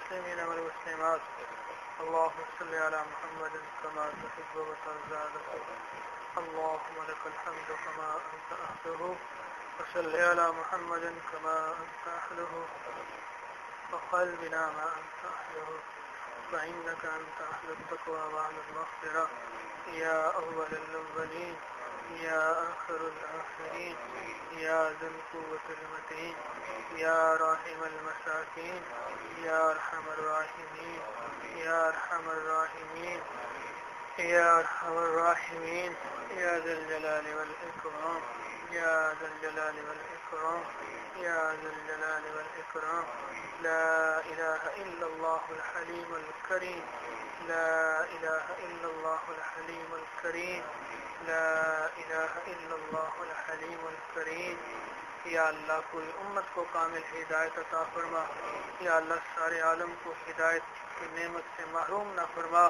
المسلمين والمسلمات اللهم صل على محمد كما تحب وترضى اللهم لك الحمد كما أنت أهله وصل على محمد كما أنت أهله وقل بنا ما أنت أهله فإنك أنت أهل التقوى وأهل المغفرة يا أول الأولين يا آخر الآخرين يا ذا القوة المتين يا راحم المساكين يا أرحم الراحمين يا أرحم الراحمين يا أرحم الراحمين يا ذا الجلال والإكرام يا ذا الجلال والإكرام يا ذا الجلال والإكرام لا إله إلا الله الحليم الكريم لا إله إلا الله الحليم الكريم لا إله إلا الله الحليم الكريم یا اللہ کوئی امت کو کامل ہدایت عطا فرما یا اللہ سارے عالم کو ہدایت کی نعمت سے محروم نہ فرما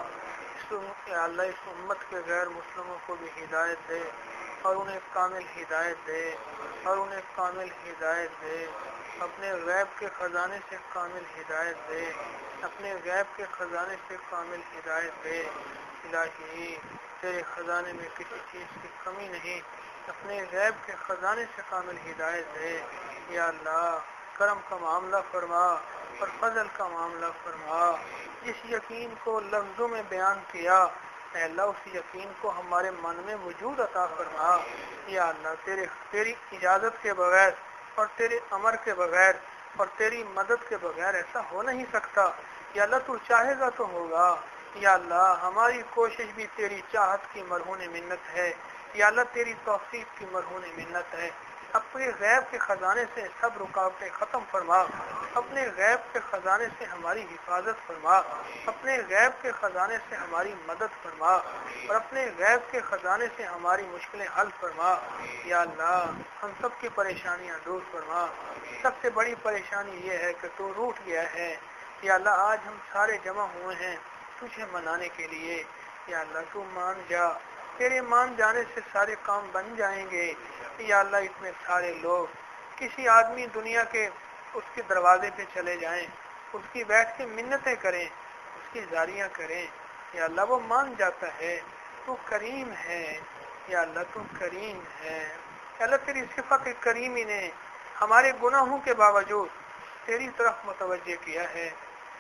یا اللہ اس امت کے غیر مسلموں کو بھی ہدایت دے اور انہیں کامل ہدایت دے اور انہیں کامل ہدایت دے اپنے غیب کے خزانے سے کامل ہدایت دے اپنے غیب کے خزانے سے کامل ہدایت دے الہی تیرے خزانے میں کسی چیز کی کمی نہیں اپنے غیب کے خزانے سے کامل ہدایت دے یا اللہ کرم کا معاملہ فرما اور فضل کا معاملہ فرما جس یقین کو لفظوں میں بیان کیا اے اللہ اس یقین کو ہمارے من میں وجود عطا فرما یا اللہ تیری اجازت کے بغیر اور تیرے امر کے بغیر اور تیری مدد کے بغیر ایسا ہو نہیں سکتا یا اللہ تو چاہے گا تو ہوگا یا اللہ ہماری کوشش بھی تیری چاہت کی مرہون منت ہے یا اللہ تیری توفیق کی مرہون منت ہے اپنے غیب کے خزانے سے سب رکاوٹیں ختم فرما اپنے غیب کے خزانے سے ہماری حفاظت فرما اپنے غیب کے خزانے سے ہماری مدد فرما اور اپنے غیب کے خزانے سے ہماری مشکلیں حل فرما یا اللہ ہم سب کی پریشانیاں دور فرما سب سے بڑی پریشانی یہ ہے کہ تو روٹھ گیا ہے یا اللہ آج ہم سارے جمع ہوئے ہیں تجھے منانے کے لیے یا اللہ تو مان جا تیرے مان جانے سے سارے کام بن جائیں گے یا اللہ اتنے سارے لوگ کسی آدمی دنیا کے اس کے دروازے پہ چلے جائیں اس کی بیٹھ کے منتیں کریں اس کی زاریاں کریں یا اللہ وہ مان جاتا ہے تو کریم ہے یا اللہ تو کریم ہے یا اللہ تیری صفت کریمی نے ہمارے گناہوں کے باوجود تیری طرف متوجہ کیا ہے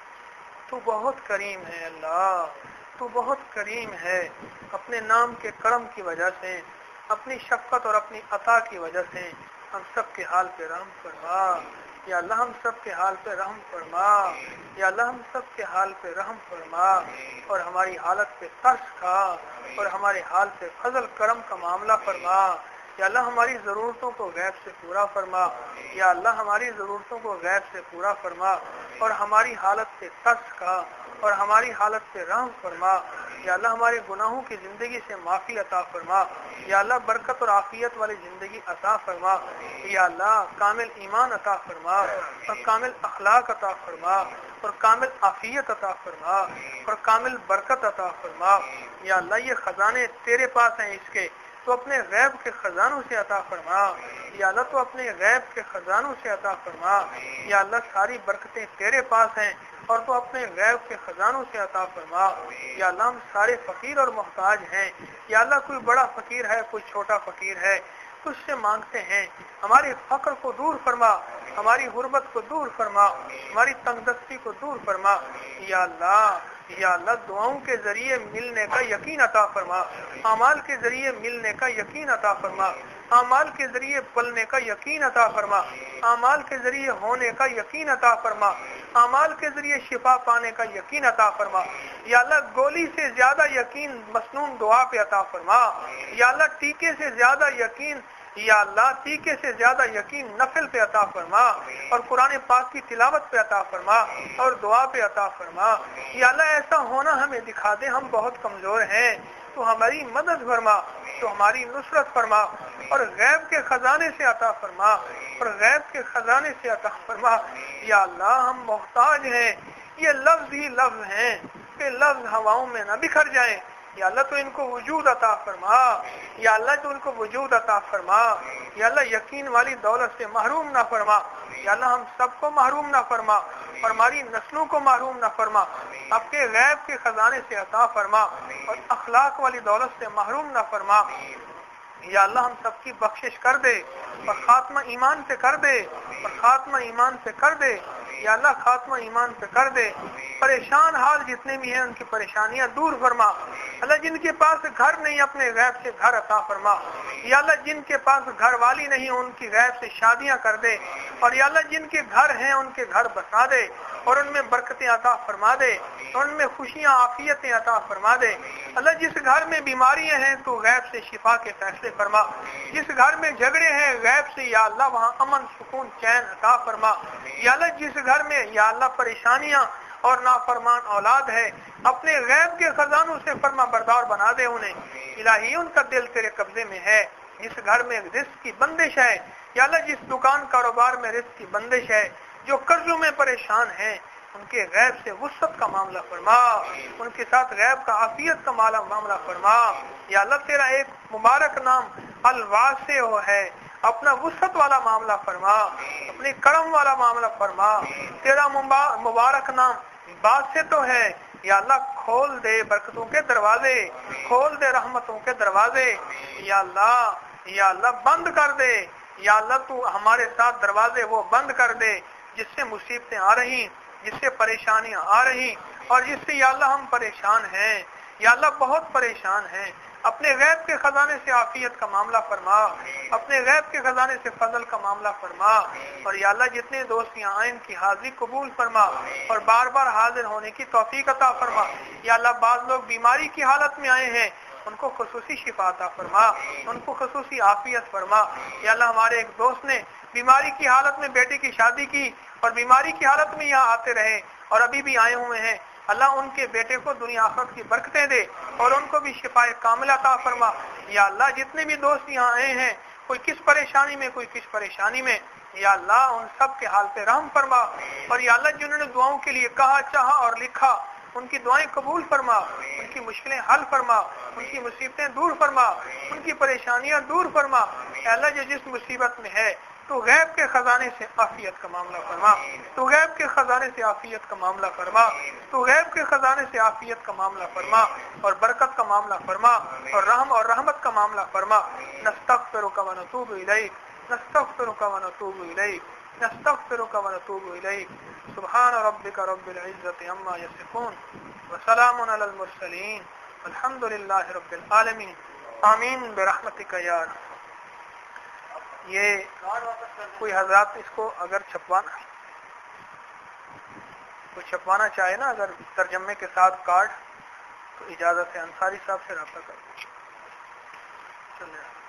تو بہت کریم ہے اللہ تو بہت کریم ہے اپنے نام کے کرم کی وجہ سے اپنی شفقت اور اپنی عطا کی وجہ سے ہم سب کے حال پہ رحم فرما یا اللہ ہم سب کے حال پہ رحم فرما یا اللہ ہم سب کے حال پہ رحم فرما اور ہماری حالت پہ ترس کھا اور ہمارے حال پہ فضل کرم کا معاملہ فرما یا اللہ ہماری ضرورتوں کو غیب سے پورا فرما یا اللہ ہماری ضرورتوں کو غیب سے پورا فرما اور ہماری حالت پہ ترس کھا اور ہماری حالت پہ رحم فرما یا اللہ ہمارے گناہوں کی زندگی سے معافی عطا فرما یا اللہ برکت اور عافیت والی زندگی عطا فرما یا اللہ کامل ایمان عطا فرما اور کامل اخلاق عطا فرما اور کامل عافیت عطا فرما اور کامل برکت عطا فرما یا اللہ یہ خزانے تیرے پاس ہیں اس کے تو اپنے غیب کے خزانوں سے عطا فرما یا اللہ تو اپنے غیب کے خزانوں سے عطا فرما یا اللہ ساری برکتیں تیرے پاس ہیں اور تو اپنے غیب کے خزانوں سے عطا فرما یا اللہ ہم سارے فقیر اور محتاج ہیں یا اللہ کوئی بڑا فقیر ہے کوئی چھوٹا فقیر ہے تجھ سے مانگتے ہیں ہمارے فقر کو دور فرما ہماری غربت کو دور فرما ہماری تنگ دستی کو دور فرما یا اللہ دعاؤں کے ذریعے ملنے کا یقین عطا فرما اعمال کے ذریعے ملنے کا یقین عطا فرما اعمال کے ذریعے پلنے کا یقین عطا فرما اعمال کے ذریعے ہونے کا یقین عطا فرما اعمال کے ذریعے شفا پانے کا یقین عطا فرما یا اللہ گولی سے زیادہ یقین مسنون دعا پہ عطا فرما یا اللہ ٹیکے سے زیادہ یقین یا اللہ ٹیکے سے زیادہ یقین نفل پہ عطا فرما اور قرآن پاک کی تلاوت پہ عطا فرما اور دعا پہ عطا فرما یا اللہ ایسا ہونا ہمیں دکھا دے ہم بہت کمزور ہیں تو ہماری مدد فرما تو ہماری نصرت فرما اور غیب کے خزانے سے عطا فرما اور غیب کے خزانے سے عطا فرما یا اللہ ہم محتاج ہیں یہ لفظ ہی لفظ ہیں کہ لفظ ہواؤں میں نہ بکھر جائیں یا اللہ تو ان کو وجود عطا فرما یا اللہ تو ان کو وجود عطا فرما یا اللہ یقین والی دولت سے محروم نہ فرما یا اللہ ہم سب کو محروم نہ فرما اور ہماری نسلوں کو محروم نہ فرما، اپنے غیب کے خزانے سے عطا فرما اور اخلاق والی دولت سے محروم نہ فرما۔ یا اللہ ہم سب کی بخشش کر دے اور خاتمہ ایمان پہ کر دے اور خاتمہ ایمان پہ کر دے، یا اللہ خاتمہ ایمان پہ کر دے۔ پریشان حال جتنے بھی ہیں ان کی پریشانیاں دور فرما۔ اللہ جن کے پاس گھر نہیں اپنے غیب سے گھر عطا فرما، یا اللہ جن کے پاس گھر والی نہیں ان کی غیب سے شادیاں کر دے، اور یا اللہ جن کے گھر ہیں ان کے گھر بسا دے اور ان میں برکتیں عطا فرما دے اور ان میں خوشیاں عافیتیں عطا فرما دے۔ اللہ جس گھر میں بیماریاں ہیں تو غیب سے شفا کے فیصلے فرما، جس گھر میں جھگڑے ہیں غیب سے یا اللہ وہاں امن سکون چین عطا فرما۔ یا اللہ جس گھر میں یا اللہ پریشانیاں اور نافرمان اولاد ہے اپنے غیب کے خزانوں سے فرما بردار بنا دے انہیں۔ الہی ان کا دل تیرے قبضے میں ہے۔ جس گھر میں رزق کی بندش ہے یا اللہ جس دکان کاروبار میں رزق کی بندش ہے، جو قرضوں میں پریشان ہیں ان کے غیب سے وسعت کا معاملہ فرما، ان کے ساتھ غیب کا عافیت کا معاملہ فرما۔ یا اللہ تیرا ایک مبارک نام الواسع ہے، اپنا وسعت والا معاملہ فرما، اپنی کرم والا معاملہ فرما۔ تیرا مبارک نام باسط تو ہے، یا اللہ کھول دے برکتوں کے دروازے، کھول دے رحمتوں کے دروازے۔ یا اللہ بند کر دے، یا اللہ تو ہمارے ساتھ دروازے وہ بند کر دے جس سے مصیبتیں آ رہی، جس سے پریشانیاں آ رہی اور جس سے یا اللہ ہم پریشان ہیں، یا اللہ بہت پریشان ہیں۔ اپنے غیب کے خزانے سے عافیت کا معاملہ فرما، اپنے غیب کے خزانے سے فضل کا معاملہ فرما، اور یا اللہ جتنے دوست یہاں آئے ان کی حاضری قبول فرما اور بار بار حاضر ہونے کی توفیق عطا فرما۔ یا اللہ بعض لوگ بیماری کی حالت میں آئے ہیں ان کو خصوصی شفا عطا فرما، ان کو خصوصی عافیت فرما۔ یا اللہ ہمارے ایک دوست نے بیماری کی حالت میں بیٹے کی شادی کی اور بیماری کی حالت میں یہاں آتے رہے اور ابھی بھی آئے ہوئے ہیں، اللہ ان کے بیٹے کو دنیا آخرت کی برکتیں دے اور ان کو بھی شفا کاملہ عطا فرما۔ یا اللہ جتنے بھی دوست یہاں آئے ہیں کوئی کس پریشانی میں کوئی کس پریشانی میں، یا اللہ ان سب کے حال پہ رحم فرما، اور یا اللہ جنہوں نے دعاؤں کے لیے کہا چاہا اور لکھا ان کی دعائیں قبول فرما، ان کی مشکلیں حل فرما، ان کی مصیبتیں دور فرما، ان کی پریشانیاں دور فرما۔ اے اللہ جو جس مصیبت میں ہے تو غیب کے خزانے سے عافیت کا معاملہ فرما، تو غیب کے خزانے سے عافیت کا معاملہ فرما، تو غیب کے خزانے سے عافیت کا معاملہ فرما اور برکت کا معاملہ فرما اور رحم اور رحمت کا معاملہ فرما۔ نستغفرک و نتوب الیک، نستغفرک و نتوب الیک، نستغفرک و نتوب الیک۔ سبحان ربک رب العزت عما یصفون وسلام علی المرسلین الحمد للہ رب العالمین آمین برحمتک یا رب۔ یہ کوئی حضرات اس کو اگر چھپوانا چاہے نا اگر ترجمے کے ساتھ کارڈ تو اجازت ہے، انصاری صاحب سے رابطہ کر